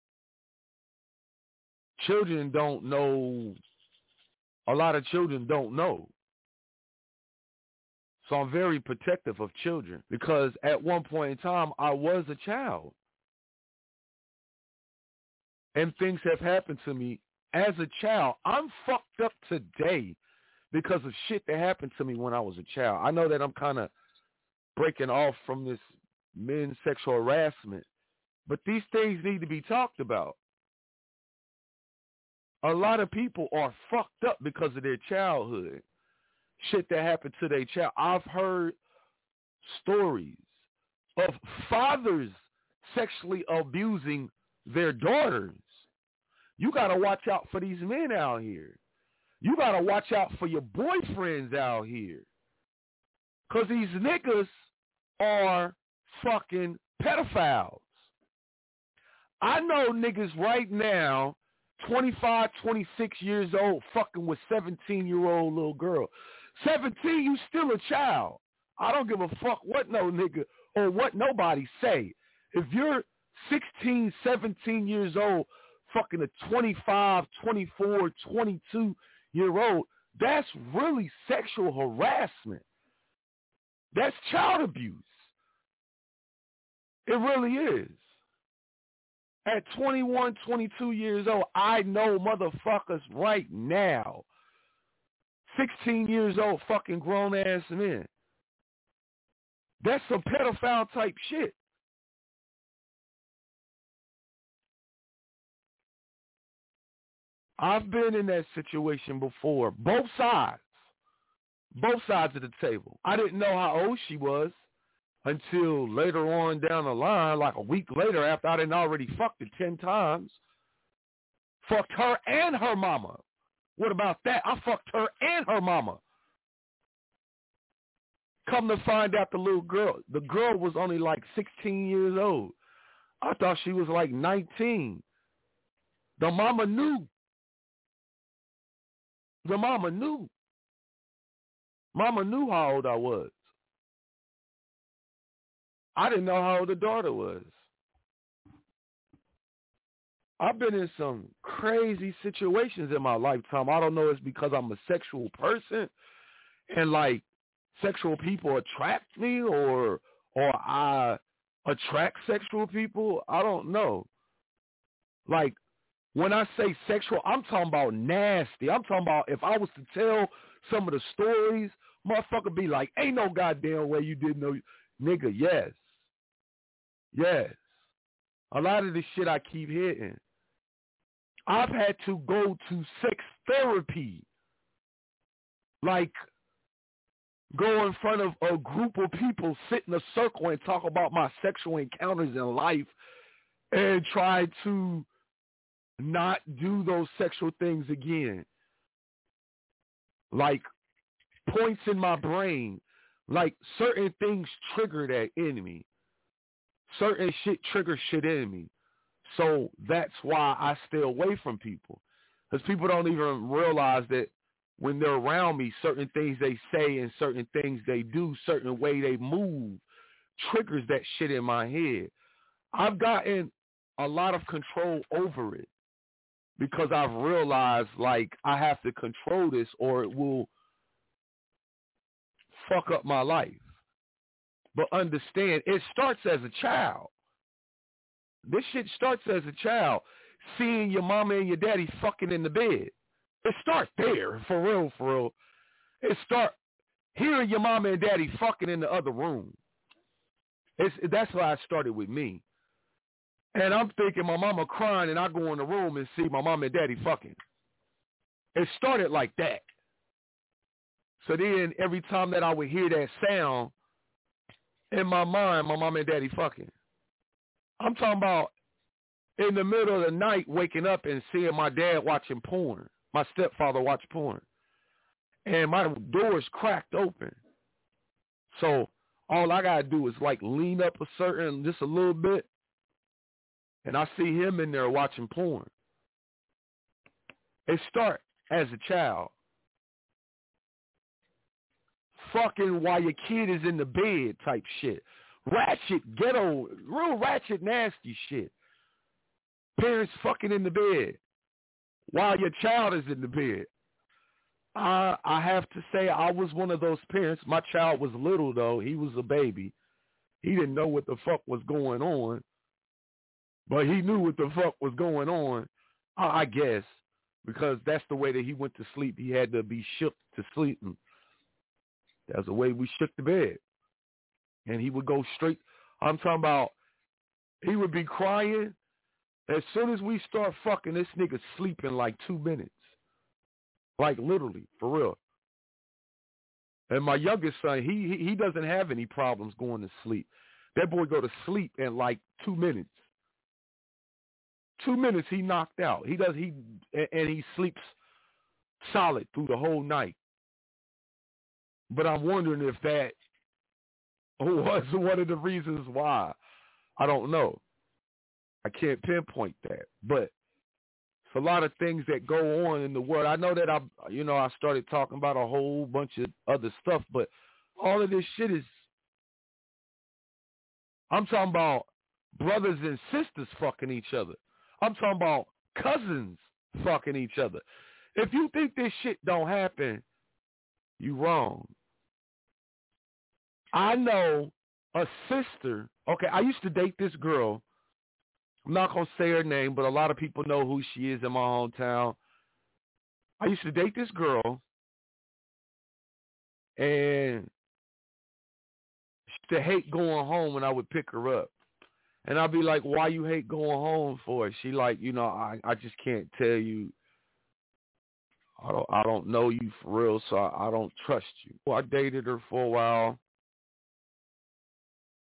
children don't know, a lot of children don't know. So I'm very protective of children because at one point in time, I was a child. And things have happened to me as a child. I'm fucked up today because of shit that happened to me when I was a child. I know that I'm kind of breaking off from this men's sexual harassment. But these things need to be talked about. A lot of people are fucked up because of their childhood. Shit that happened to their child. I've heard stories of fathers sexually abusing their daughters. You got to watch out for these men out here. You got to watch out for your boyfriends out here. Because these niggas are fucking pedophiles. I know niggas right now, twenty-five, twenty-six years old, fucking with seventeen-year-old little girl. seventeen, you still a child. I don't give a fuck what no nigga or what nobody say. If you're sixteen, seventeen years old, fucking a twenty-five, twenty-four, twenty-two-year-old, that's really sexual harassment. That's child abuse. It really is. At twenty-one, twenty-two years old, I know motherfuckers right now, sixteen years old, fucking grown-ass men. That's some pedophile type shit. I've been in that situation before, both sides, both sides of the table. I didn't know how old she was. until later on down the line, like a week later after I done already fucked her ten times. Fucked her and her mama. What about that? I fucked her and her mama. Come to find out the little girl, the girl was only like sixteen years old. I thought she was like nineteen. The mama knew. The mama knew. Mama knew how old I was. I didn't know how old the daughter was. I've been in some crazy situations in my lifetime. I don't know if it's because I'm a sexual person and like sexual people attract me or or I attract sexual people. I don't know. Like when I say sexual, I'm talking about nasty. I'm talking about if I was to tell some of the stories, motherfucker be like, ain't no goddamn way you didn't know. Nigga, yes. Yes. A lot of this shit I keep hitting. I've had to go to sex therapy. Like, go in front of a group of people, sit in a circle and talk about my sexual encounters in life and try to not do those sexual things again. Like, points in my brain. Like, certain things trigger that in me. Certain shit triggers shit in me. So that's why I stay away from people. Because people don't even realize that when they're around me, certain things they say and certain things they do, certain way they move, triggers that shit in my head. I've gotten a lot of control over it because I've realized, like, I have to control this or it will fuck up my life. But understand, it starts as a child. This shit starts as a child, seeing your mama and your daddy fucking in the bed. It starts there, for real, for real. It start hearing your mama and daddy fucking in the other room. It's, that's why it started with me. And I'm thinking my mama crying and I go in the room and see my mama and daddy fucking. It started like that. So then every time that I would hear that sound, in my mind, my mama and daddy fucking. I'm talking about in the middle of the night waking up and seeing my dad watching porn, my stepfather watch porn. And my door's cracked open. So all I got to do is like lean up a certain, just a little bit, and I see him in there watching porn. It starts as a child. Fucking while your kid is in the bed type shit. Ratchet, ghetto, real ratchet, nasty shit. Parents fucking in the bed while your child is in the bed. I, I have to say I was one of those parents. My child was little, though. He was a baby. He didn't know what the fuck was going on. But he knew what the fuck was going on, I, I guess, because that's the way that he went to sleep. He had to be shook to sleep. And that's the way we shook the bed. And he would go straight. I'm talking about he would be crying. As soon as we start fucking, this nigga sleep in like two minutes. Like literally, for real. And my youngest son, he, he he doesn't have any problems going to sleep. That boy go to sleep in like two minutes. Two minutes he knocked out. He does he and he sleeps solid through the whole night. But I'm wondering if that was one of the reasons why. I don't know. I can't pinpoint that. But it's a lot of things that go on in the world. I know that I, you know, I started talking about a whole bunch of other stuff, but all of this shit is, I'm talking about brothers and sisters fucking each other. I'm talking about cousins fucking each other. If you think this shit don't happen, you wrong. I know a sister. Okay, I used to date this girl. I'm not going to say her name, but a lot of people know who she is in my hometown. I used to date this girl, and she used to hate going home when I would pick her up. And I'd be like, why you hate going home for? She like, you know, I, I just can't tell you. I don't I don't know you for real, so I, I don't trust you. Well, I dated her for a while.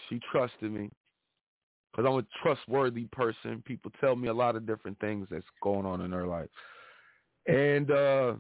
She trusted me because I'm a trustworthy person. People tell me a lot of different things that's going on in her life. And uh,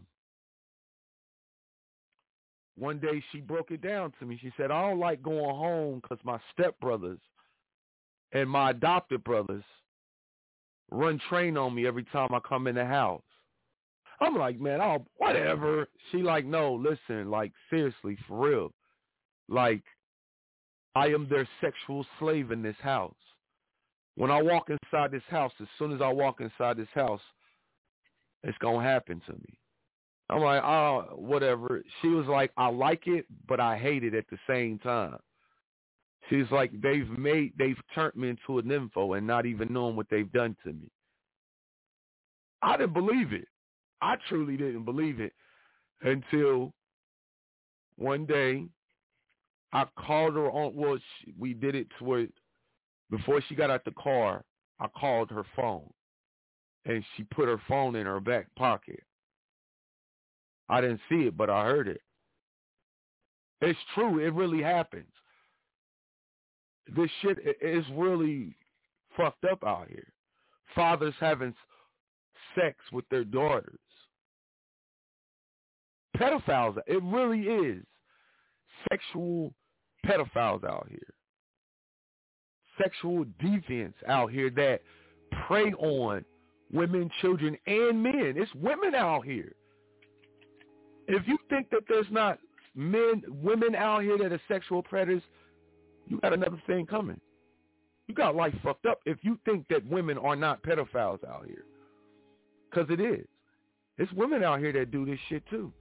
one day she broke it down to me. She said, I don't like going home because my stepbrothers and my adopted brothers run train on me every time I come in the house. I'm like, man, oh, whatever. She like, no, listen, like, seriously, for real. Like, I am their sexual slave in this house. When I walk inside this house, as soon as I walk inside this house, it's going to happen to me. I'm like, oh, whatever. She was like, I like it, but I hate it at the same time. She's like, they've made, they've turned me into an nympho and not even knowing what they've done to me. I didn't believe it. I truly didn't believe it until one day I called her on, well, she, we did it to where before she got out the car, I called her phone, and she put her phone in her back pocket. I didn't see it, but I heard it. It's true. It really happens. This shit is really fucked up out here. Fathers having sex with their daughters. Pedophiles. It really is. Sexual pedophiles out here. Sexual deviants out here that prey on women, children, and men. It's women out here. If you think that there's not men, women out here that are sexual predators, you got another thing coming. You got life fucked up if you think that women are not pedophiles out here. Because it is. It's women out here that do this shit too.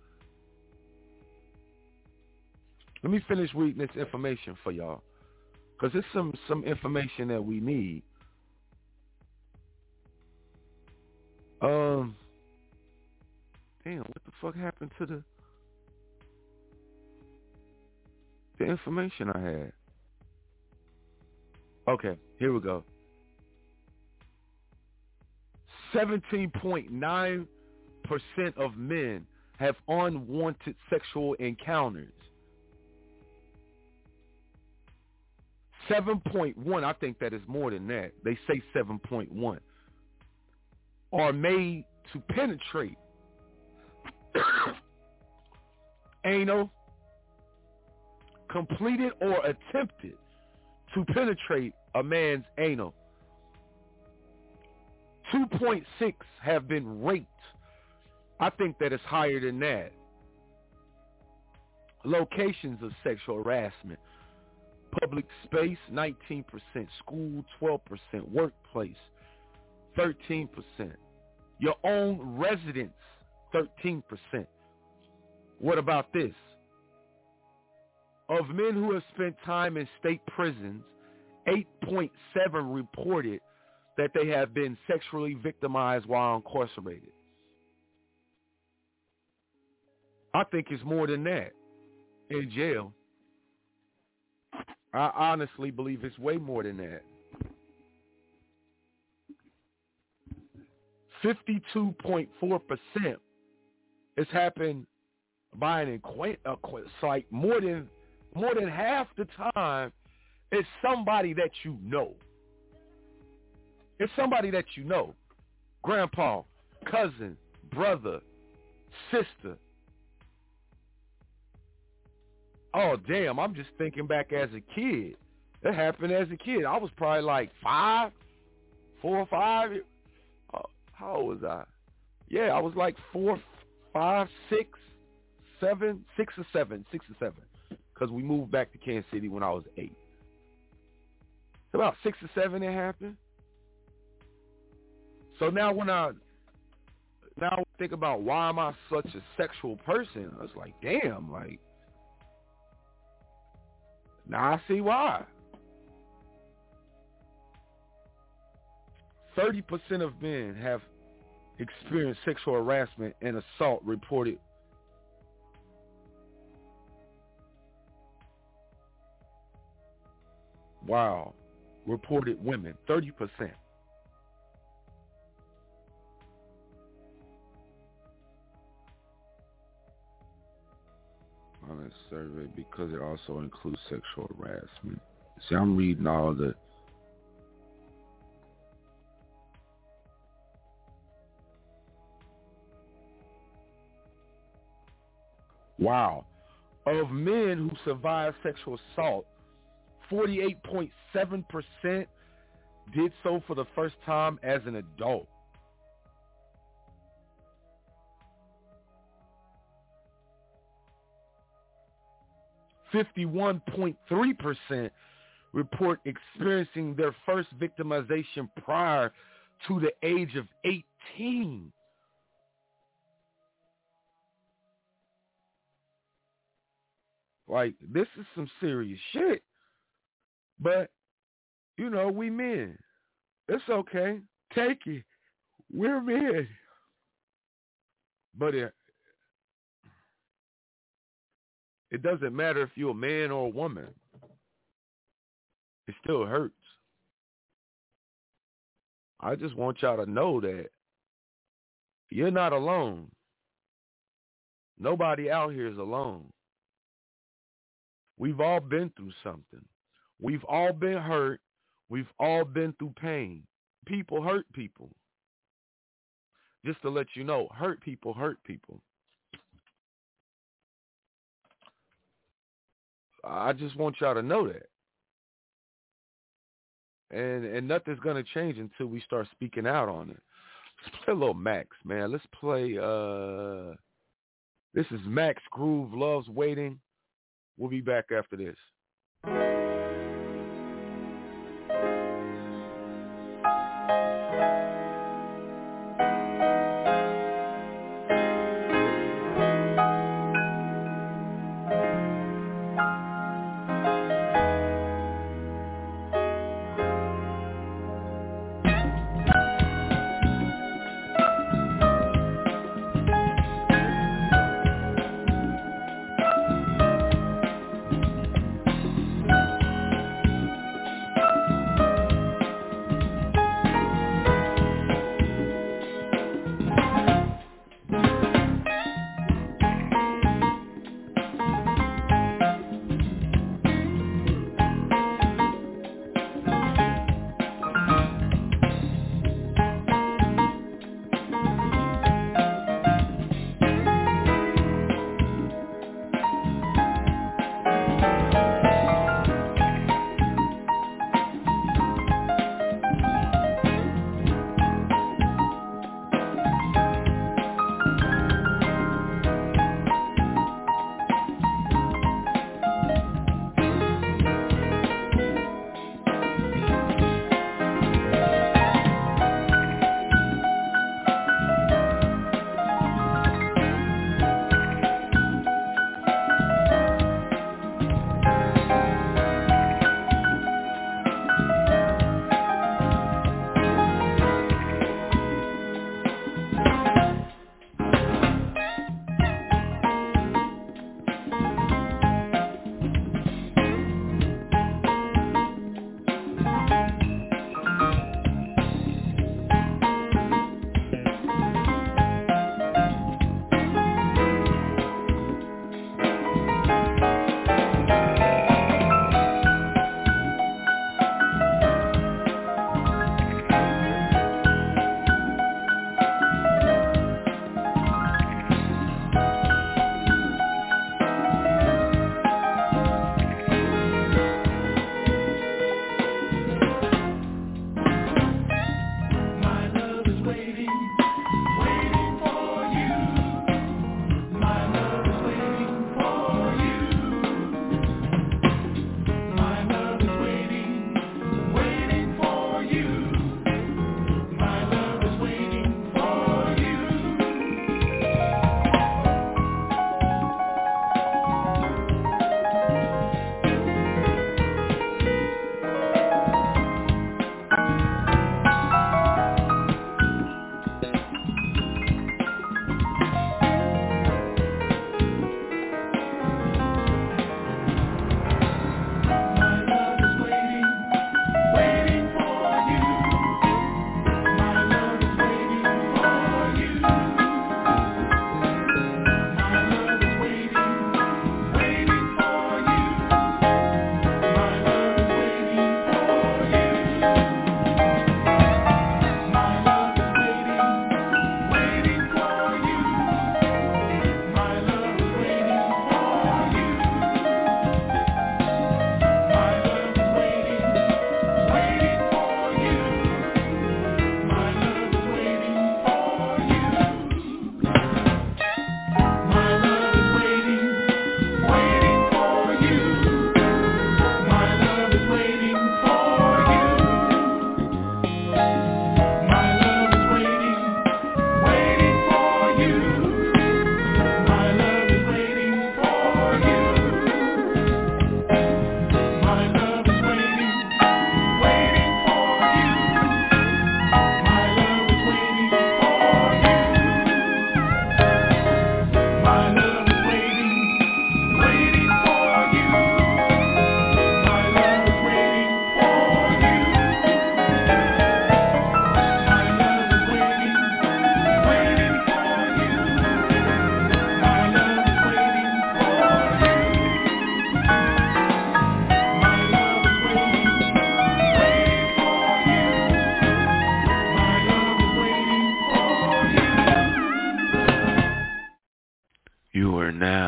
Let me finish reading this information for y'all. Because it's some, some information that we need. Um, damn, what the fuck happened to the the information I had? Okay, here we go. seventeen point nine percent of men have unwanted sexual encounters. seven point one, I think that is more than that. They say seven point one. Are made to penetrate anal, completed or attempted to penetrate a man's anal. two point six have been raped. I think that it's higher than that. Locations of sexual harassment. Public space, nineteen percent. School, twelve percent. Workplace, thirteen percent. Your own residence, thirteen percent. What about this? Of men who have spent time in state prisons, eight point seven reported that they have been sexually victimized while incarcerated. I think it's more than that in jail. I honestly believe it's way more than that. fifty-two point four percent it's happened by an acquaintance. It's like more than more than half the time it's somebody that you know. It's somebody that you know. Grandpa, cousin, brother, sister. Oh, damn, I'm just thinking back as a kid. It happened as a kid. I was probably like five, four or five. Oh, how old was I? Yeah, I was like four, five, six, seven, six or seven, six or seven. Because we moved back to Kansas City when I was eight. So about six or seven it happened. So now when I now I think about why am I such a sexual person, I was like, damn, like, now I see why. thirty percent of men have experienced sexual harassment and assault reported. Wow. Reported women, thirty percent. On this survey, because it also includes sexual harassment. See, I'm reading all the wow. Of men who survived sexual assault, forty-eight point seven percent did so for the first time as an adult. fifty-one point three percent report experiencing their first victimization prior to the age of eighteen. Like, this is some serious shit. But, you know, we men. It's okay. Take it. We're men. But it, it doesn't matter if you're a man or a woman. It still hurts. I just want y'all to know that you're not alone. Nobody out here is alone. We've all been through something. We've all been hurt. We've all been through pain. People hurt people. Just to let you know, hurt people hurt people. I just want y'all to know that. And and nothing's going to change until we start speaking out on it. Let's play a little Max, man. Let's play, uh, this is Max Groove, Love's Waiting. We'll be back after this.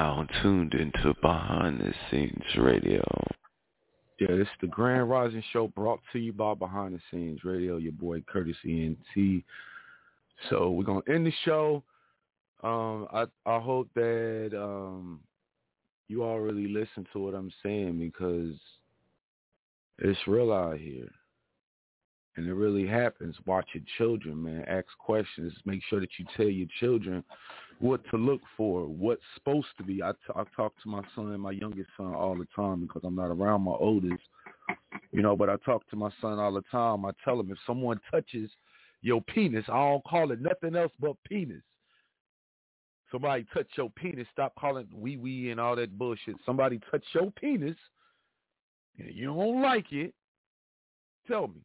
now tuned into Behind the Scenes Radio. Yeah, this is the Grand Rising Show brought to you by Behind the Scenes Radio, your boy Curtis E N T. So we're going to end the show. Um, I, I hope that um, you all really listen to what I'm saying because it's real out here. And it really happens. Watch your children, man. Ask questions. Make sure that you tell your children what to look for, what's supposed to be. I, t- I talk to my son, my youngest son, all the time because I'm not around my oldest, you know, but I talk to my son all the time. I tell him if someone touches your penis, I don't call it nothing else but penis. Somebody touch your penis, stop calling it wee-wee and all that bullshit. Somebody touch your penis and you don't like it, tell me.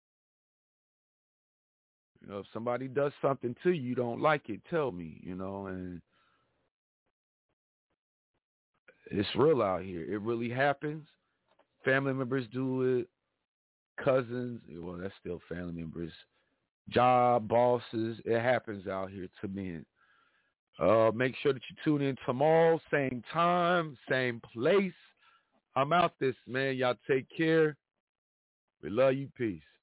You know, if somebody does something to you, you don't like it, tell me, you know, and it's real out here. It really happens. Family members do it. Cousins, well, that's still family members. Job, bosses, it happens out here to men. Uh, make sure that you tune in tomorrow, same time, same place. I'm out this, man. Y'all take care. We love you. Peace.